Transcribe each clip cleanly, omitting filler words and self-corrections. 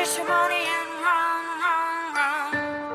Get your money and run, run, run.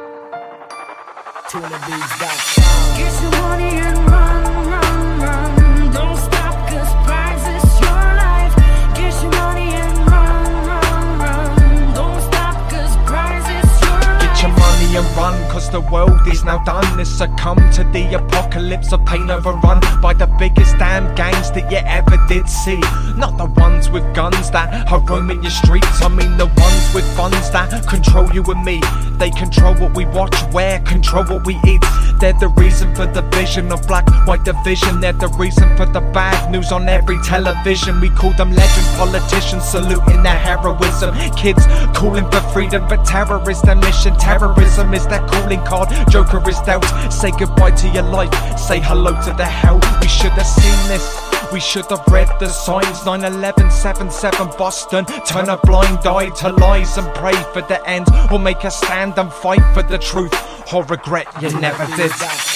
TunaBeats.com. Get your money and run, run, run. Don't stop, cause prize is your life. Get your money and run, run, run. Don't stop, cause prize is your life. Get your money and run, cause the world is now done. It's succumbed to the apocalypse of pain overrun by the biggest damn gangs that you ever did see. Not the ones with guns that are roaming your streets. I mean the ones with funds that control you and me. They control what we watch, wear, control what we eat. They're the reason for the vision of black-white division. They're the reason for the bad news on every television. We call them legend politicians, saluting their heroism. Kids calling for freedom, but terror is their mission. Terrorism is their calling card, Joker is dealt. Say goodbye to your life, say hello to the hell. We should have seen this, we should have read the signs. 9/11, 7/7 Boston. Turn a blind eye to lies and pray for the end, or make a stand and fight for the truth, or regret you never did.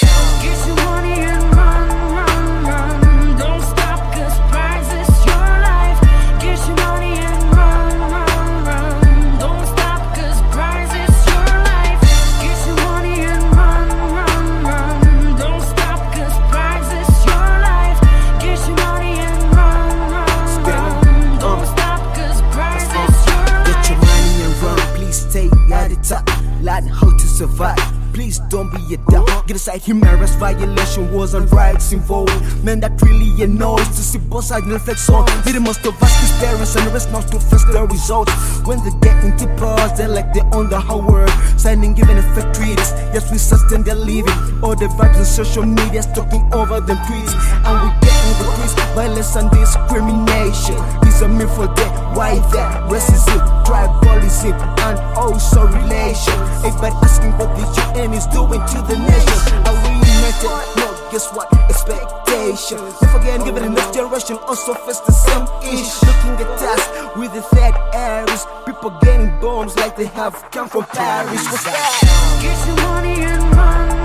Get your money and run, run, run. Don't stop, cause prize is your life. Get your money and run, run, run. Don't stop, cause prize is your life. Get your money and run, run, run. Don't stop, cause prize is your life. Get your money and run, run, run. Don't stop, cause prize is your life. Get your money and run, please stay at the top. Learn how to survive. Please don't be a dog. Get aside, human rights violation, wars and rights involved. Man, that really annoys to see both sides reflect on. They must have asked his parents and the rest not to face the results. When they get into powers, they're like they own the whole world. Signing, giving effect treaties. Yes, we sustain their living. All the vibes on social media talking over them tweets. And we getting the tweets, violence and discrimination. These are meant for that, why that? Racism, tribalism, and also relation. Everybody asking what the UN is doing to the nation. Are we united? No, guess what? Expectation. Never again, give it the next generation also face the same issue. Looking at us with the third areas. People getting bombs like they have come from Paris. What's that? Get your money and run.